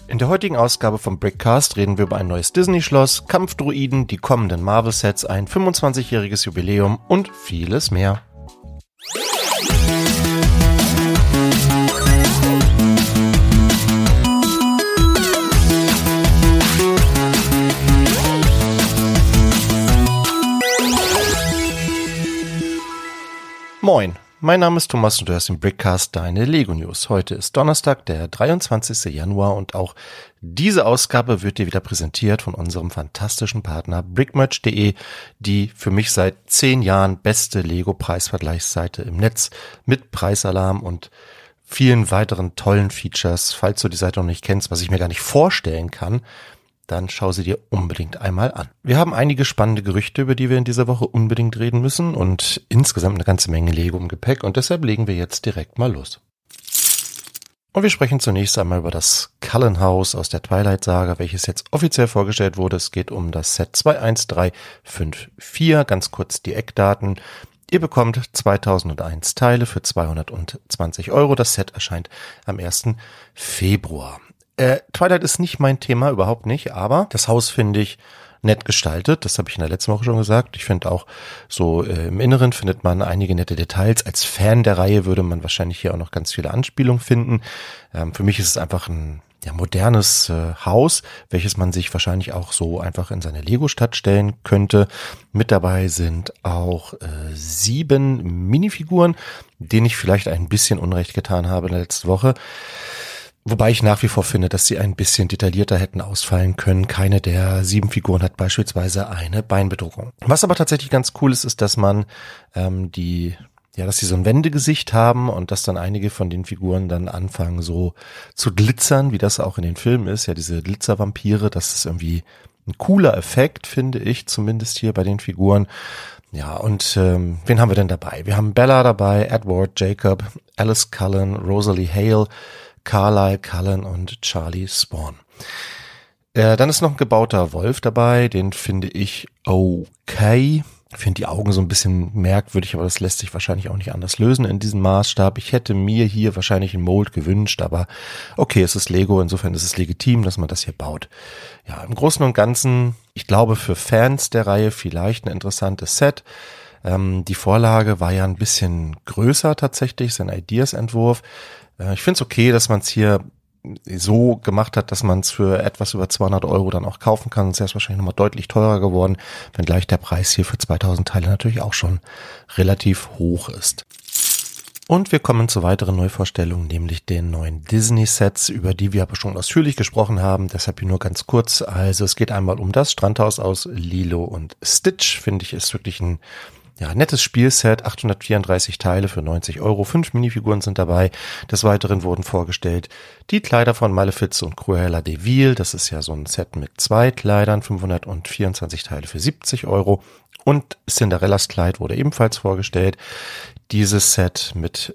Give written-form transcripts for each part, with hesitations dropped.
In der heutigen Ausgabe vom Brickcast reden wir über ein neues Disney-Schloss, Kampfdruiden, die kommenden Marvel-Sets, ein 25-jähriges Jubiläum und vieles mehr. Moin, mein Name ist Thomas und du hörst im Brickcast deine Lego News. Heute ist Donnerstag, der 23. Januar und auch diese Ausgabe wird dir wieder präsentiert von unserem fantastischen Partner brickmerch.de, die für mich seit 10 Jahren beste Lego-Preisvergleichsseite im Netz mit Preisalarm und vielen weiteren tollen Features. Falls du die Seite noch nicht kennst, was ich mir gar nicht vorstellen kann, dann schau sie dir unbedingt einmal an. Wir haben einige spannende Gerüchte, über die wir in dieser Woche unbedingt reden müssen und insgesamt eine ganze Menge Lego im Gepäck und deshalb legen wir jetzt direkt mal los. Und wir sprechen zunächst einmal über das Cullen-Haus aus der Twilight-Saga, welches jetzt offiziell vorgestellt wurde. Es geht um das Set 21354, ganz kurz die Eckdaten. Ihr bekommt 2001 Teile für 220 €. Das Set erscheint am 1. Februar. Twilight ist nicht mein Thema, überhaupt nicht, aber das Haus finde ich nett gestaltet, das habe ich in der letzten Woche schon gesagt. Ich finde auch so im Inneren findet man einige nette Details. Als Fan der Reihe würde man wahrscheinlich hier auch noch ganz viele Anspielungen finden. Für mich ist es einfach ein modernes Haus, welches man sich wahrscheinlich auch so einfach in seine Lego-Stadt stellen könnte. Mit dabei sind auch 7 Minifiguren, denen ich vielleicht ein bisschen Unrecht getan habe in der letzten Woche. Wobei ich nach wie vor finde, dass sie ein bisschen detaillierter hätten ausfallen können. Keine der 7 Figuren hat beispielsweise eine Beinbedruckung. Was aber tatsächlich ganz cool ist, ist, dass man dass sie so ein Wendegesicht haben und dass dann einige von den Figuren dann anfangen so zu glitzern, wie das auch in den Filmen ist. Ja, diese Glitzervampire, das ist irgendwie ein cooler Effekt, finde ich, zumindest hier bei den Figuren. Ja, und wen haben wir denn dabei? Wir haben Bella dabei, Edward, Jacob, Alice Cullen, Rosalie Hale, Carlisle Cullen und Charlie Spawn. Dann ist noch ein gebauter Wolf dabei, den finde ich okay. Ich finde die Augen so ein bisschen merkwürdig, aber das lässt sich wahrscheinlich auch nicht anders lösen in diesem Maßstab. Ich hätte mir hier wahrscheinlich einen Mold gewünscht, aber okay, es ist Lego, insofern ist es legitim, dass man das hier baut. Ja, im Großen und Ganzen, ich glaube für Fans der Reihe vielleicht ein interessantes Set. Die Vorlage war ja ein bisschen größer tatsächlich, sein Ideas-Entwurf. Ich finde es okay, dass man es hier so gemacht hat, dass man es für etwas über 200 € dann auch kaufen kann. Es ist wahrscheinlich nochmal deutlich teurer geworden, wenngleich der Preis hier für 2000 Teile natürlich auch schon relativ hoch ist. Und wir kommen zu weiteren Neuvorstellungen, nämlich den neuen Disney-Sets, über die wir aber schon ausführlich gesprochen haben. Deshalb hier nur ganz kurz. Also es geht einmal um das Strandhaus aus Lilo und Stitch. Finde ich, ist wirklich ein nettes Spielset, 834 Teile für 90 €, 5 Minifiguren sind dabei. Des Weiteren wurden vorgestellt die Kleider von Malefiz und Cruella de Vil. Das ist ja so ein Set mit 2 Kleidern, 524 Teile für 70 €. Und Cinderellas Kleid wurde ebenfalls vorgestellt. Dieses Set mit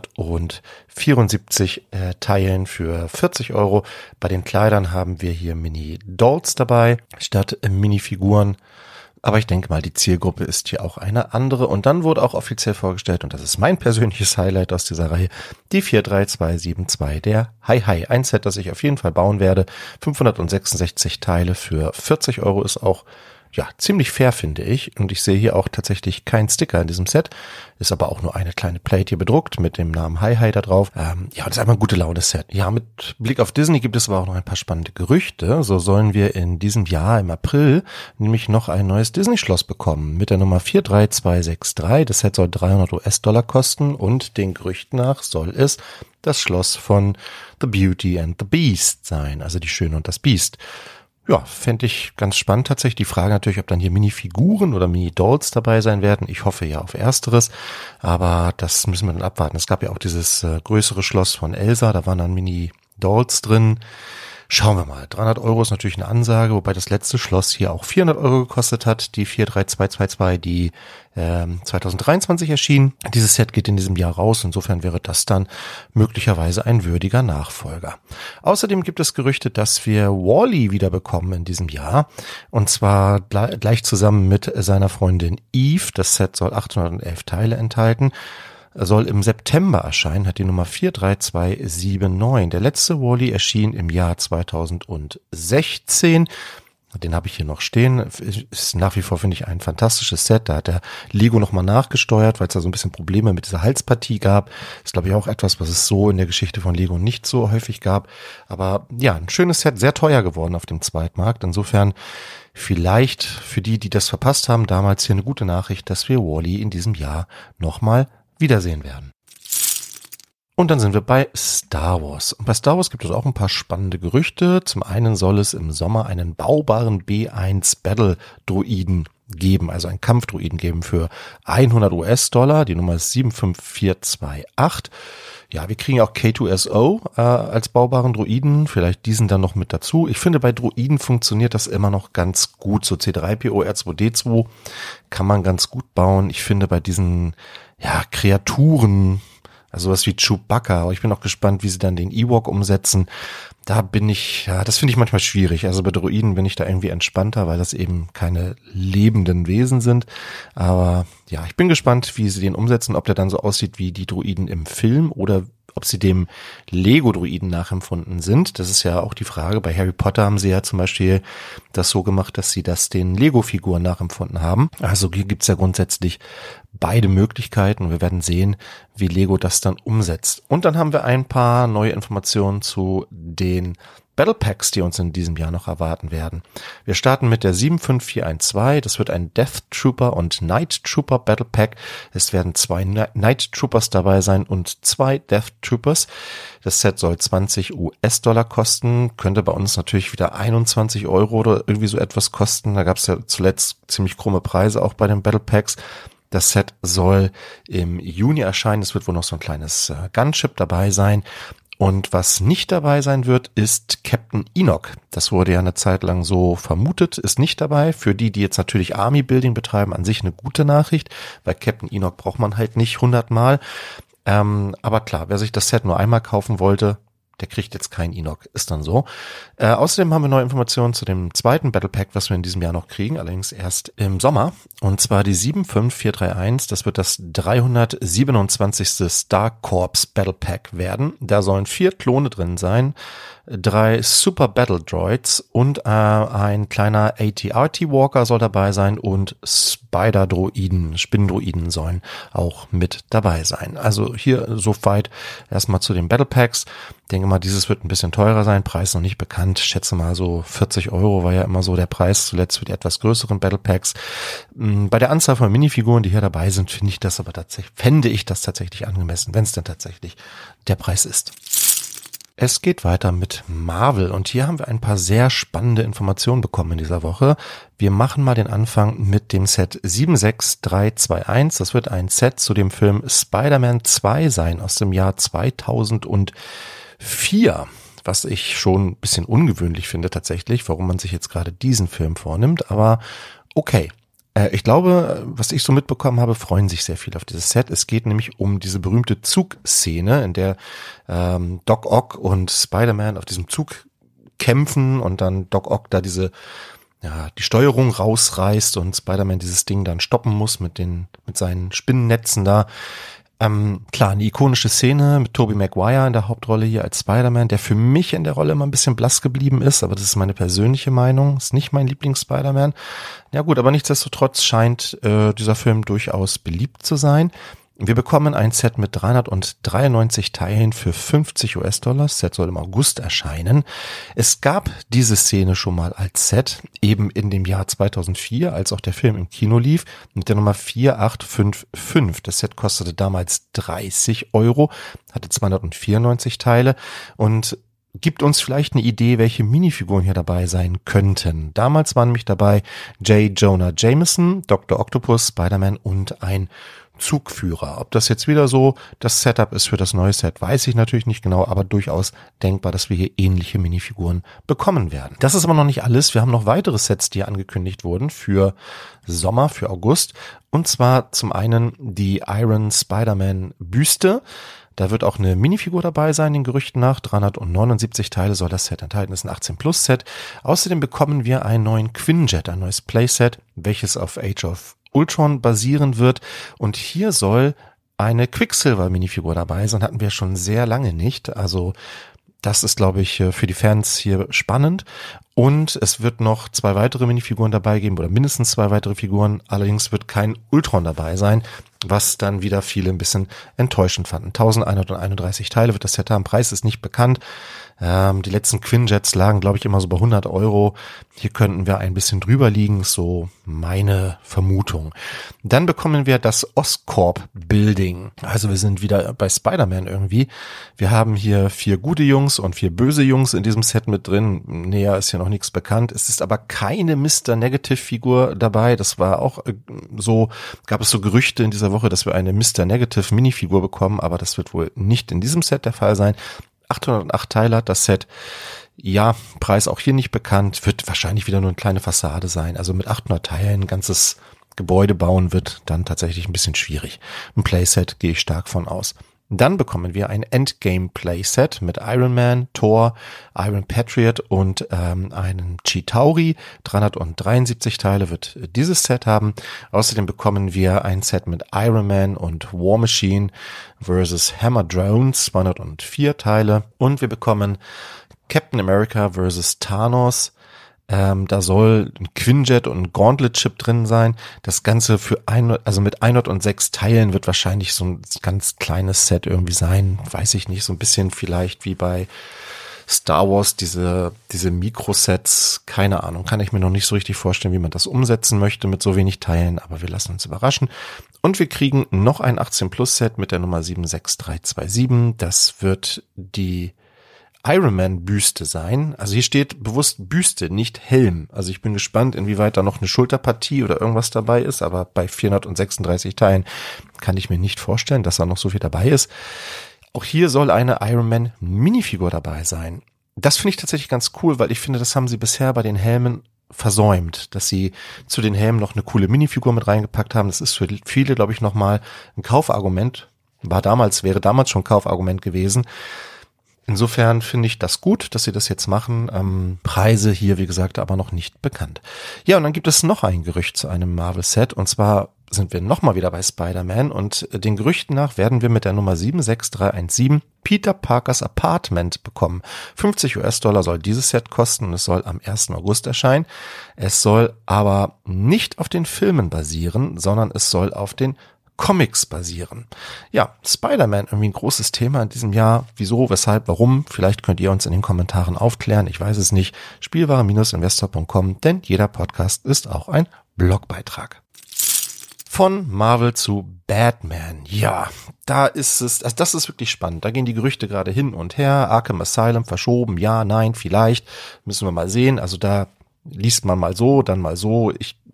474 Teilen für 40 €. Bei den Kleidern haben wir hier Mini-Dolls dabei, statt Minifiguren. Aber ich denke mal, die Zielgruppe ist hier auch eine andere. Und dann wurde auch offiziell vorgestellt, und das ist mein persönliches Highlight aus dieser Reihe, die 43272 der Hi-Hi. Ein Set, das ich auf jeden Fall bauen werde. 566 Teile für 40 € ist auch ziemlich fair, finde ich. Und ich sehe hier auch tatsächlich keinen Sticker in diesem Set. Ist aber auch nur eine kleine Plate hier bedruckt mit dem Namen Hi-Hi da drauf. Das ist einfach ein gute Laune-Set. Ja, mit Blick auf Disney gibt es aber auch noch ein paar spannende Gerüchte. So sollen wir in diesem Jahr im April nämlich noch ein neues Disney-Schloss bekommen mit der Nummer 43263. Das Set soll 300 US-Dollar kosten und den Gerüchten nach soll es das Schloss von The Beauty and the Beast sein. Also die Schöne und das Biest. Ja, fände ich ganz spannend tatsächlich. Die Frage natürlich, ob dann hier Minifiguren oder Mini-Dolls dabei sein werden. Ich hoffe ja auf Ersteres, aber das müssen wir dann abwarten. Es gab ja auch dieses größere Schloss von Elsa, da waren dann Mini-Dolls drin. Schauen wir mal. 300 € ist natürlich eine Ansage, wobei das letzte Schloss hier auch 400 € gekostet hat. Die 43222, die 2023 erschien. Dieses Set geht in diesem Jahr raus. Insofern wäre das dann möglicherweise ein würdiger Nachfolger. Außerdem gibt es Gerüchte, dass wir Wall-E wieder bekommen in diesem Jahr. Und zwar gleich zusammen mit seiner Freundin Eve. Das Set soll 811 Teile enthalten. soll im September erscheinen, hat die Nummer 43279. Der letzte Wall-E erschien im Jahr 2016. Den habe ich hier noch stehen. Ist nach wie vor, finde ich, ein fantastisches Set. Da hat der Lego nochmal nachgesteuert, weil es da so ein bisschen Probleme mit dieser Halspartie gab. Ist, glaube ich, auch etwas, was es so in der Geschichte von Lego nicht so häufig gab. Aber ja, ein schönes Set, sehr teuer geworden auf dem Zweitmarkt. Insofern vielleicht für die, die das verpasst haben, damals hier eine gute Nachricht, dass wir Wall-E in diesem Jahr nochmal wiedersehen werden. Und dann sind wir bei Star Wars. Und bei Star Wars gibt es auch ein paar spannende Gerüchte. Zum einen soll es im Sommer einen baubaren B1 Battle Droiden geben, also einen Kampfdroiden geben für 100 US-Dollar. Die Nummer ist 75428. Ja, wir kriegen auch K2SO als baubaren Droiden, vielleicht diesen dann noch mit dazu. Ich finde, bei Droiden funktioniert das immer noch ganz gut. So C3PO, R2D2 kann man ganz gut bauen. Ich finde, bei diesen Kreaturen, also was wie Chewbacca, aber ich bin auch gespannt, wie sie dann den Ewok umsetzen. Da bin ich, das finde ich manchmal schwierig. Also bei Droiden bin ich da irgendwie entspannter, weil das eben keine lebenden Wesen sind. Aber ja, ich bin gespannt, wie sie den umsetzen, ob der dann so aussieht wie die Droiden im Film oder ob sie dem Lego-Droiden nachempfunden sind. Das ist ja auch die Frage. Bei Harry Potter haben sie ja zum Beispiel das so gemacht, dass sie das den Lego-Figuren nachempfunden haben. Also hier gibt's ja grundsätzlich beide Möglichkeiten. Wir werden sehen, wie Lego das dann umsetzt. Und dann haben wir ein paar neue Informationen zu den Battle Packs, die uns in diesem Jahr noch erwarten werden. Wir starten mit der 75412. Das wird ein Death Trooper und Night Trooper Battle Pack. Es werden 2 Night Troopers dabei sein und 2 Death Troopers. Das Set soll 20 US-Dollar kosten. Könnte bei uns natürlich wieder 21 Euro oder irgendwie so etwas kosten. Da gab es ja zuletzt ziemlich krumme Preise auch bei den Battle Packs. Das Set soll im Juni erscheinen. Es wird wohl noch so ein kleines Gunship dabei sein. Und was nicht dabei sein wird, ist Captain Enoch. Das wurde ja eine Zeit lang so vermutet, ist nicht dabei. Für die, die jetzt natürlich Army Building betreiben, an sich eine gute Nachricht, weil Captain Enoch braucht man halt nicht 100 Mal. Aber klar, wer sich das Set nur einmal kaufen wollte, der kriegt jetzt keinen Enoch, ist dann so. Außerdem haben wir neue Informationen zu dem zweiten Battle Pack, was wir in diesem Jahr noch kriegen, allerdings erst im Sommer. Und zwar die 75431, das wird das 327. Star Corps Battle Pack werden. Da sollen 4 Klone drin sein, 3 Super Battle Droids und ein kleiner AT-RT Walker soll dabei sein und Spider-Droiden, Spinndroiden sollen auch mit dabei sein. Also hier soweit erstmal zu den Battle Packs. Ich denke mal, dieses wird ein bisschen teurer sein, Preis noch nicht bekannt. Ich schätze mal so 40 Euro war ja immer so der Preis zuletzt für die etwas größeren Battle Packs. Bei der Anzahl von Minifiguren, die hier dabei sind, fände ich das tatsächlich angemessen, wenn es denn tatsächlich der Preis ist. Es geht weiter mit Marvel und hier haben wir ein paar sehr spannende Informationen bekommen in dieser Woche. Wir machen mal den Anfang mit dem Set 76321. Das wird ein Set zu dem Film Spider-Man 2 sein aus dem Jahr 2004, was ich schon ein bisschen ungewöhnlich finde tatsächlich, warum man sich jetzt gerade diesen Film vornimmt, aber okay. Ich glaube, was ich so mitbekommen habe, freuen sich sehr viel auf dieses Set. Es geht nämlich um diese berühmte Zugszene, in der Doc Ock und Spider-Man auf diesem Zug kämpfen und dann Doc Ock da die Steuerung rausreißt und Spider-Man dieses Ding dann stoppen muss mit seinen Spinnennetzen da. Klar, eine ikonische Szene mit Tobey Maguire in der Hauptrolle hier als Spider-Man, der für mich in der Rolle immer ein bisschen blass geblieben ist, aber das ist meine persönliche Meinung, ist nicht mein Lieblings-Spider-Man. Ja gut, aber nichtsdestotrotz scheint dieser Film durchaus beliebt zu sein. Wir bekommen ein Set mit 393 Teilen für 50 US-Dollar. Das Set soll im August erscheinen. Es gab diese Szene schon mal als Set, eben in dem Jahr 2004, als auch der Film im Kino lief, mit der Nummer 4855. Das Set kostete damals 30 Euro, hatte 294 Teile und gibt uns vielleicht eine Idee, welche Minifiguren hier dabei sein könnten. Damals waren nämlich dabei J. Jonah Jameson, Dr. Octopus, Spider-Man und ein Zugführer. Ob das jetzt wieder so das Setup ist für das neue Set, weiß ich natürlich nicht genau, aber durchaus denkbar, dass wir hier ähnliche Minifiguren bekommen werden. Das ist aber noch nicht alles. Wir haben noch weitere Sets, die angekündigt wurden für Sommer, für August. Und zwar zum einen die Iron Spider-Man Büste. Da wird auch eine Minifigur dabei sein, den Gerüchten nach. 379 Teile soll das Set enthalten, das ist ein 18-Plus-Set. Außerdem bekommen wir einen neuen Quinjet, ein neues Playset, welches auf Age of Ultron basieren wird. Und hier soll eine Quicksilver-Minifigur dabei sein. Hatten wir schon sehr lange nicht. Also das ist, glaube ich, für die Fans hier spannend. Und es wird noch 2 weitere Minifiguren dabei geben oder mindestens 2 weitere Figuren. Allerdings wird kein Ultron dabei sein, was dann wieder viele ein bisschen enttäuschend fanden. 1131 Teile wird das Set haben. Preis ist nicht bekannt. Die letzten Quinjets lagen, glaube ich, immer so bei 100 Euro. Hier könnten wir ein bisschen drüber liegen, so meine Vermutung. Dann bekommen wir das Oscorp Building. Also wir sind wieder bei Spider-Man irgendwie. Wir haben hier 4 gute Jungs und 4 böse Jungs in diesem Set mit drin. Näher ist hier noch nichts bekannt. Es ist aber keine Mr. Negative Figur dabei. Das war auch so, gab es so Gerüchte in dieser Woche, dass wir eine Mr. Negative Minifigur bekommen, aber das wird wohl nicht in diesem Set der Fall sein. 808 Teile hat das Set. Ja, Preis auch hier nicht bekannt. Wird wahrscheinlich wieder nur eine kleine Fassade sein. Also mit 800 Teilen ein ganzes Gebäude bauen wird dann tatsächlich ein bisschen schwierig. Ein Playset gehe ich stark von aus. Dann bekommen wir ein Endgame Playset mit Iron Man, Thor, Iron Patriot und einen Chitauri. 373 Teile wird dieses Set haben. Außerdem bekommen wir ein Set mit Iron Man und War Machine versus Hammer Drones, 204 Teile. Und wir bekommen Captain America versus Thanos. Da soll ein Quinjet und ein Gauntlet-Chip drin sein. Das Ganze mit 106 Teilen wird wahrscheinlich so ein ganz kleines Set irgendwie sein. Weiß ich nicht, so ein bisschen vielleicht wie bei Star Wars, diese Mikrosets. Keine Ahnung, kann ich mir noch nicht so richtig vorstellen, wie man das umsetzen möchte mit so wenig Teilen, aber wir lassen uns überraschen. Und wir kriegen noch ein 18-Plus-Set mit der Nummer 76327. Das wird die Iron Man Büste sein. Also hier steht bewusst Büste, nicht Helm. Also ich bin gespannt, inwieweit da noch eine Schulterpartie oder irgendwas dabei ist, aber bei 436 Teilen kann ich mir nicht vorstellen, dass da noch so viel dabei ist. Auch hier soll eine Iron Man Minifigur dabei sein. Das finde ich tatsächlich ganz cool, weil ich finde, das haben sie bisher bei den Helmen versäumt, dass sie zu den Helmen noch eine coole Minifigur mit reingepackt haben. Das ist für viele, glaube ich, nochmal ein Kaufargument. Wäre damals schon ein Kaufargument gewesen. Insofern finde ich das gut, dass sie das jetzt machen. Preise hier, wie gesagt, aber noch nicht bekannt. Ja, und dann gibt es noch ein Gerücht zu einem Marvel-Set. Und zwar sind wir nochmal wieder bei Spider-Man. Und den Gerüchten nach werden wir mit der Nummer 76317 Peter Parkers Apartment bekommen. 50 US-Dollar soll dieses Set kosten und es soll am 1. August erscheinen. Es soll aber nicht auf den Filmen basieren, sondern es soll auf den Comics basieren. Ja, Spider-Man irgendwie ein großes Thema in diesem Jahr. Wieso, weshalb, warum? Vielleicht könnt ihr uns in den Kommentaren aufklären. Ich weiß es nicht. Spielware-investor.com, denn jeder Podcast ist auch ein Blogbeitrag. Von Marvel zu Batman. Ja, da ist es, also das ist wirklich spannend. Da gehen die Gerüchte gerade hin und her. Arkham Asylum verschoben. Ja, nein, vielleicht. Müssen wir mal sehen. Also da liest man mal so, dann mal so.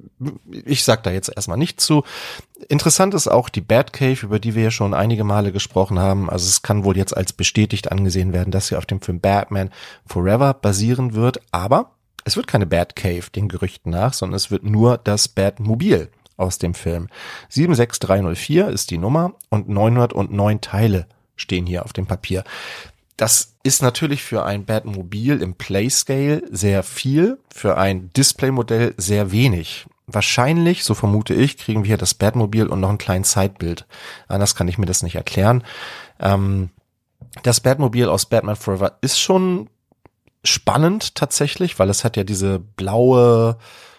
Ich sag da jetzt erstmal nichts zu. Interessant ist auch die Batcave, über die wir ja schon einige Male gesprochen haben. Also es kann wohl jetzt als bestätigt angesehen werden, dass sie auf dem Film Batman Forever basieren wird. Aber es wird keine Batcave, den Gerüchten nach, sondern es wird nur das Batmobil aus dem Film. 76304 ist die Nummer und 909 Teile stehen hier auf dem Papier. Das ist natürlich für ein Batmobil im Playscale sehr viel, für ein Displaymodell sehr wenig. Wahrscheinlich, so vermute ich, kriegen wir hier das Batmobil und noch ein kleines Sidebild. Anders kann ich mir das nicht erklären. Das Batmobil aus Batman Forever ist schon spannend tatsächlich, weil es hat ja diese blaue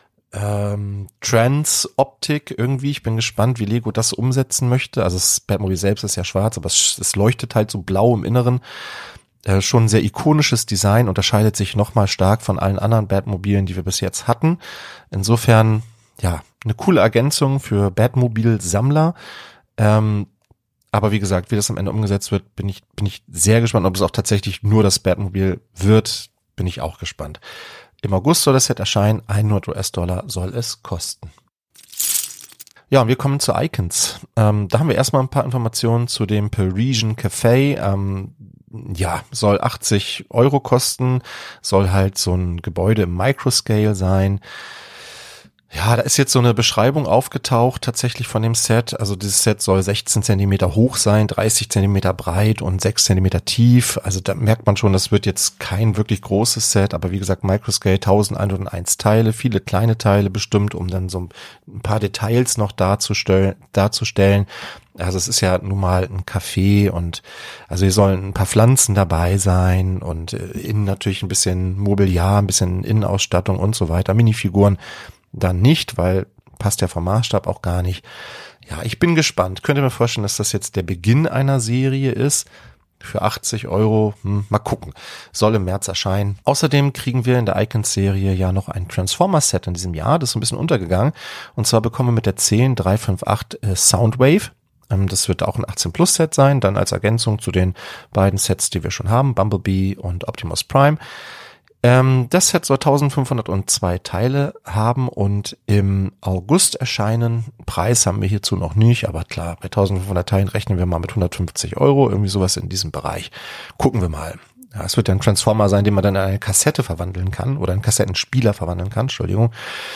Trans-Optik irgendwie. Ich bin gespannt, wie Lego das umsetzen möchte. Also das Batmobil selbst ist ja schwarz, aber es leuchtet halt so blau im Inneren. Schon ein sehr ikonisches Design, unterscheidet sich nochmal stark von allen anderen Batmobilen, die wir bis jetzt hatten. Insofern, ja, eine coole Ergänzung für Batmobil-Sammler. Aber wie gesagt, wie das am Ende umgesetzt wird, bin ich sehr gespannt. Ob es auch tatsächlich nur das Batmobil wird, bin ich auch gespannt. Im August soll das Set erscheinen, 100 US-Dollar soll es kosten. Ja, und wir kommen zu Icons. Da haben wir erstmal ein paar Informationen zu dem Parisian Café. Ja, soll 80 Euro kosten, soll halt so ein Gebäude im Microscale sein. Ja, da ist jetzt so eine Beschreibung aufgetaucht tatsächlich von dem Set. Also dieses Set soll 16 Zentimeter hoch sein, 30 Zentimeter breit und 6 Zentimeter tief. Also da merkt man schon, das wird jetzt kein wirklich großes Set. Aber wie gesagt, Microscale 1101 Teile, viele kleine Teile bestimmt, um dann so ein paar Details noch darzustellen. Also es ist ja nun mal ein Café und also hier sollen ein paar Pflanzen dabei sein und innen natürlich ein bisschen Mobiliar, ein bisschen Innenausstattung und so weiter. Minifiguren dann nicht, weil passt ja vom Maßstab auch gar nicht. Ja, ich bin gespannt. Könnt ihr mir vorstellen, dass das jetzt der Beginn einer Serie ist? Für 80 Euro, mal gucken. Soll im März erscheinen. Außerdem kriegen wir in der Icons-Serie ja noch ein Transformers-Set in diesem Jahr. Das ist ein bisschen untergegangen. Und zwar bekommen wir mit der 10358 Soundwave. Das wird auch ein 18-Plus-Set sein, dann als Ergänzung zu den beiden Sets, die wir schon haben, Bumblebee und Optimus Prime. Das Set soll 1502 Teile haben und im August erscheinen. Preis haben wir hierzu noch nicht, aber klar, bei 1500 Teilen rechnen wir mal mit 150 Euro, irgendwie sowas in diesem Bereich. Gucken wir mal. Ja, es wird ja ein Transformer sein, den man dann in eine Kassette verwandeln kann oder einen Kassettenspieler verwandeln kann, Entschuldigung.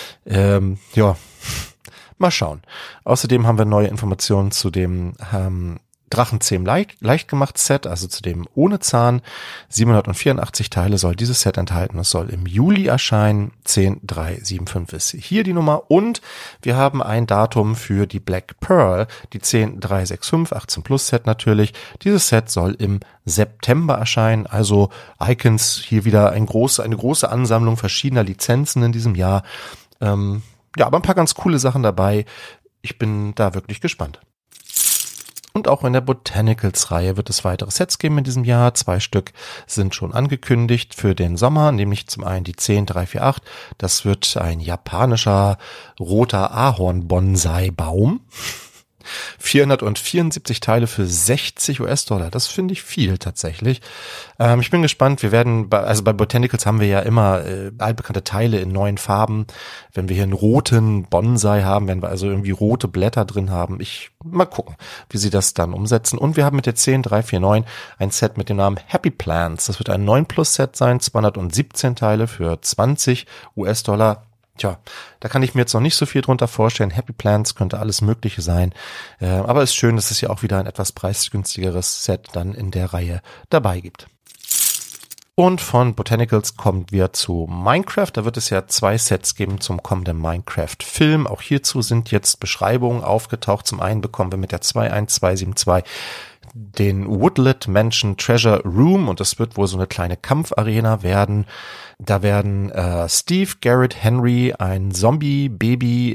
Ja, mal schauen. Außerdem haben wir neue Informationen zu dem Drachenzähm leicht gemacht Set, also zu dem ohne Zahn. 784 Teile soll dieses Set enthalten. Es soll im Juli erscheinen. 10375 ist hier die Nummer. Und wir haben ein Datum für die Black Pearl, die 10365, 18 Plus Set natürlich. Dieses Set soll im September erscheinen. Also Icons, hier wieder eine große Ansammlung verschiedener Lizenzen in diesem Jahr. Ja, aber ein paar ganz coole Sachen dabei. Ich bin da wirklich gespannt. Und auch in der Botanicals-Reihe wird es weitere Sets geben in diesem Jahr. 2 Stück sind schon angekündigt für den Sommer, nämlich zum einen die 10348. Das wird ein japanischer roter Ahorn-Bonsai-Baum. 474 Teile für 60 US-Dollar. Das finde ich viel tatsächlich. Ich bin gespannt. Wir werden, bei Botanicals haben wir ja immer altbekannte Teile in neuen Farben. Wenn wir hier einen roten Bonsai haben, werden wir also irgendwie rote Blätter drin haben. Mal gucken, wie sie das dann umsetzen. Und wir haben mit der 10349 ein Set mit dem Namen Happy Plants. Das wird ein 9-Plus-Set sein, 217 Teile für 20 US-Dollar. Tja, da kann ich mir jetzt noch nicht so viel drunter vorstellen. Happy Plants könnte alles Mögliche sein. Aber es ist schön, dass es ja auch wieder ein etwas preisgünstigeres Set dann in der Reihe dabei gibt. Und von Botanicals kommen wir zu Minecraft. Da wird es ja 2 Sets geben zum kommenden Minecraft-Film. Auch hierzu sind jetzt Beschreibungen aufgetaucht. Zum einen bekommen wir mit der 21272 den Woodlet Mansion Treasure Room und das wird wohl so eine kleine Kampfarena werden. Da werden Steve, Garrett, Henry, ein Zombie-Baby,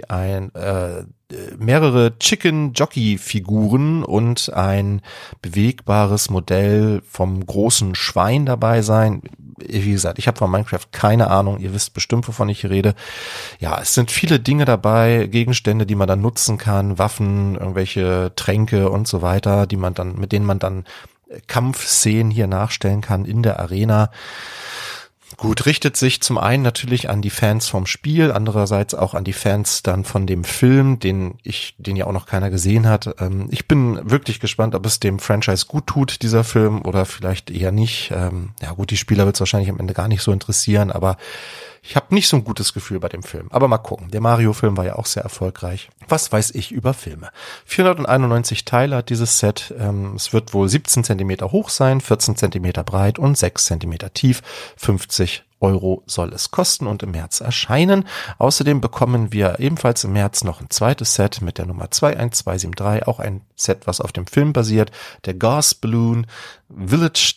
mehrere Chicken-Jockey-Figuren und ein bewegbares Modell vom großen Schwein dabei sein. Wie gesagt, ich habe von Minecraft keine Ahnung. Ihr wisst bestimmt, wovon ich hier rede. Ja, es sind viele Dinge dabei, Gegenstände, die man dann nutzen kann, Waffen, irgendwelche Tränke und so weiter, mit denen man dann Kampfszenen hier nachstellen kann in der Arena. Gut, richtet sich zum einen natürlich an die Fans vom Spiel, andererseits auch an die Fans dann von dem Film, den ja auch noch keiner gesehen hat. Ich bin wirklich gespannt, ob es dem Franchise gut tut, dieser Film, oder vielleicht eher nicht. Ja gut, die Spieler wird es wahrscheinlich am Ende gar nicht so interessieren, aber ich habe nicht so ein gutes Gefühl bei dem Film. Aber mal gucken. Der Mario-Film war ja auch sehr erfolgreich. Was weiß ich über Filme? 491 Teile hat dieses Set. Es wird wohl 17 Zentimeter hoch sein, 14 Zentimeter breit und 6 Zentimeter tief. 50 Euro soll es kosten und im März erscheinen. Außerdem bekommen wir ebenfalls im März noch ein zweites Set mit der Nummer 21273. Auch ein Set, was auf dem Film basiert. Der Gas Balloon Village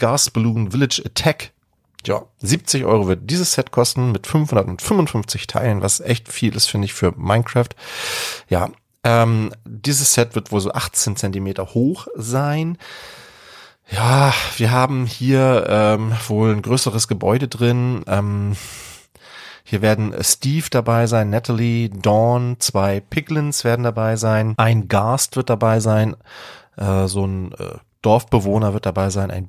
Attack. Ja, 70 Euro wird dieses Set kosten mit 555 Teilen, was echt viel ist, finde ich, für Minecraft. Ja, dieses Set wird wohl so 18 Zentimeter hoch sein. Ja, wir haben hier wohl ein größeres Gebäude drin. Hier werden Steve dabei sein, Natalie, Dawn, 2 Piglins werden dabei sein, ein Ghast wird dabei sein, so ein Dorfbewohner wird dabei sein, eine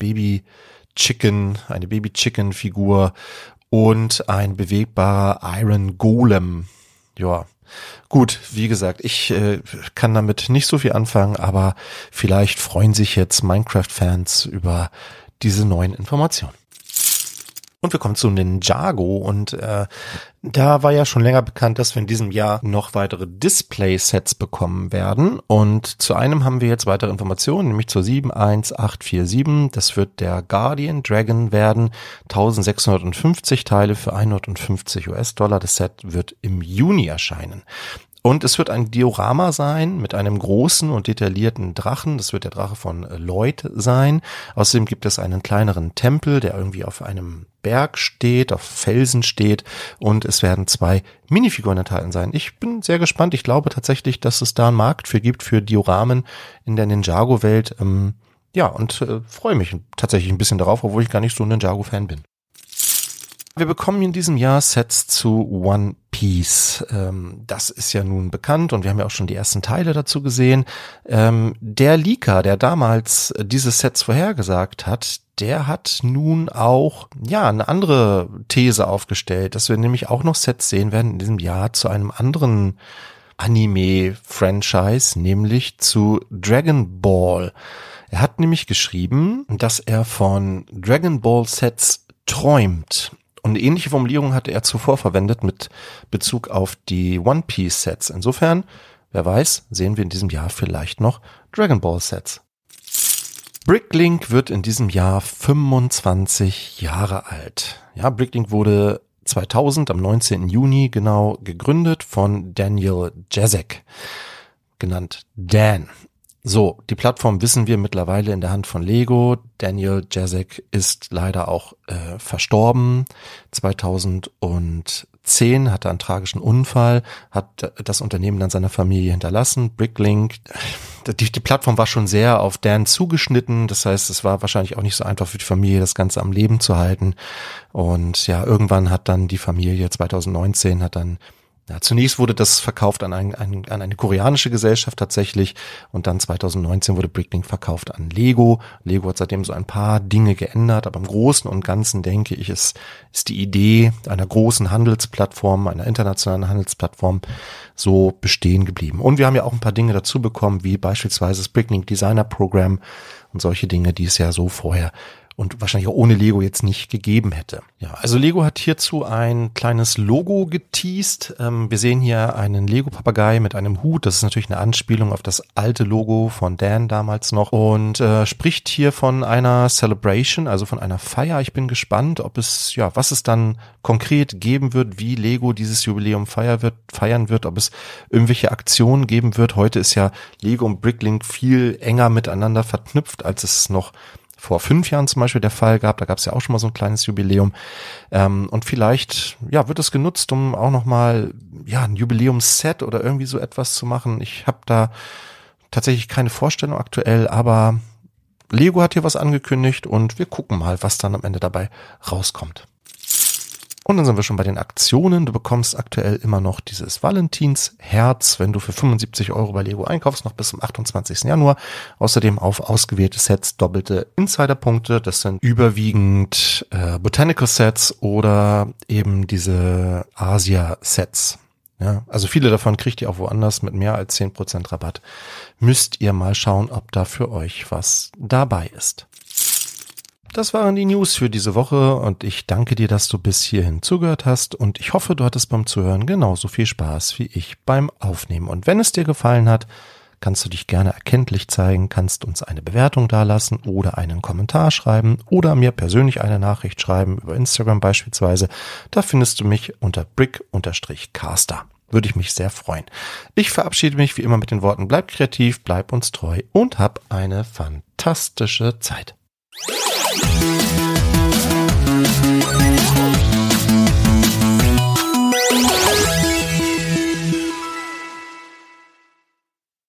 Baby-Chicken-Figur und ein bewegbarer Iron Golem. Ja, gut, wie gesagt, ich kann damit nicht so viel anfangen, aber vielleicht freuen sich jetzt Minecraft-Fans über diese neuen Informationen. Und wir kommen zu Ninjago und da war ja schon länger bekannt, dass wir in diesem Jahr noch weitere Display-Sets bekommen werden und zu einem haben wir jetzt weitere Informationen, nämlich zur 71847. Das wird der Guardian Dragon werden, 1650 Teile für 150 US-Dollar. Das Set wird im Juni erscheinen. Und es wird ein Diorama sein mit einem großen und detaillierten Drachen. Das wird der Drache von Lloyd sein. Außerdem gibt es einen kleineren Tempel, der irgendwie auf einem Berg steht, auf Felsen steht. Und es werden 2 Minifiguren enthalten sein. Ich bin sehr gespannt. Ich glaube tatsächlich, dass es da einen Markt für gibt, für Dioramen in der Ninjago-Welt. Ja, und freue mich tatsächlich ein bisschen darauf, obwohl ich gar nicht so ein Ninjago-Fan bin. Wir bekommen in diesem Jahr Sets zu One Piece. Das ist ja nun bekannt und wir haben ja auch schon die ersten Teile dazu gesehen. Der Leaker, der damals diese Sets vorhergesagt hat, der hat nun auch eine andere These aufgestellt, dass wir nämlich auch noch Sets sehen werden in diesem Jahr zu einem anderen Anime-Franchise, nämlich zu Dragon Ball. Er hat nämlich geschrieben, dass er von Dragon Ball Sets träumt. Und eine ähnliche Formulierung hatte er zuvor verwendet mit Bezug auf die One Piece Sets. Insofern, wer weiß, sehen wir in diesem Jahr vielleicht noch Dragon Ball Sets. Bricklink wird in diesem Jahr 25 Jahre alt. Ja, Bricklink wurde 2000 am 19. Juni genau gegründet von Daniel Jacek, genannt Dan. So, die Plattform wissen wir mittlerweile in der Hand von Lego. Daniel Jacek ist leider auch verstorben. 2010 hatte einen tragischen Unfall, hat das Unternehmen dann seiner Familie hinterlassen. Bricklink, die Plattform war schon sehr auf Dan zugeschnitten. Das heißt, es war wahrscheinlich auch nicht so einfach für die Familie, das Ganze am Leben zu halten. Und ja, irgendwann hat dann die Familie 2019 zunächst wurde das verkauft an eine koreanische Gesellschaft tatsächlich und dann 2019 wurde Bricklink verkauft an Lego. Lego hat seitdem so ein paar Dinge geändert, aber im Großen und Ganzen denke ich, ist die Idee einer großen Handelsplattform, einer internationalen Handelsplattform so bestehen geblieben. Und wir haben ja auch ein paar Dinge dazu bekommen, wie beispielsweise das Bricklink Designer Program und solche Dinge, die es ja so vorher und wahrscheinlich auch ohne Lego jetzt nicht gegeben hätte. Ja, also Lego hat hierzu ein kleines Logo geteased. Wir sehen hier einen Lego-Papagei mit einem Hut. Das ist natürlich eine Anspielung auf das alte Logo von Dan damals noch und spricht hier von einer Celebration, also von einer Feier. Ich bin gespannt, was es dann konkret geben wird, wie Lego dieses Jubiläum feiern wird, ob es irgendwelche Aktionen geben wird. Heute ist ja Lego und Bricklink viel enger miteinander verknüpft, als es noch vor 5 Jahren zum Beispiel der Fall gab. Da gab es ja auch schon mal so ein kleines Jubiläum. Und vielleicht wird es genutzt, um auch nochmal ein Jubiläumsset oder irgendwie so etwas zu machen. Ich habe da tatsächlich keine Vorstellung aktuell, aber Lego hat hier was angekündigt und wir gucken mal, was dann am Ende dabei rauskommt. Und dann sind wir schon bei den Aktionen. Du bekommst aktuell immer noch dieses Valentinsherz, wenn du für 75 € bei Lego einkaufst, noch bis zum 28. Januar. Außerdem auf ausgewählte Sets doppelte Insiderpunkte. Das sind überwiegend Botanical Sets oder eben diese Asia-Sets. Ja, also viele davon kriegt ihr auch woanders mit mehr als 10% Rabatt. Müsst ihr mal schauen, ob da für euch was dabei ist. Das waren die News für diese Woche und ich danke dir, dass du bis hierhin zugehört hast und ich hoffe, du hattest beim Zuhören genauso viel Spaß wie ich beim Aufnehmen. Und wenn es dir gefallen hat, kannst du dich gerne erkenntlich zeigen, kannst uns eine Bewertung dalassen oder einen Kommentar schreiben oder mir persönlich eine Nachricht schreiben, über Instagram beispielsweise. Da findest du mich unter brick_caster. Würde ich mich sehr freuen. Ich verabschiede mich wie immer mit den Worten, bleib kreativ, bleib uns treu und hab eine fantastische Zeit.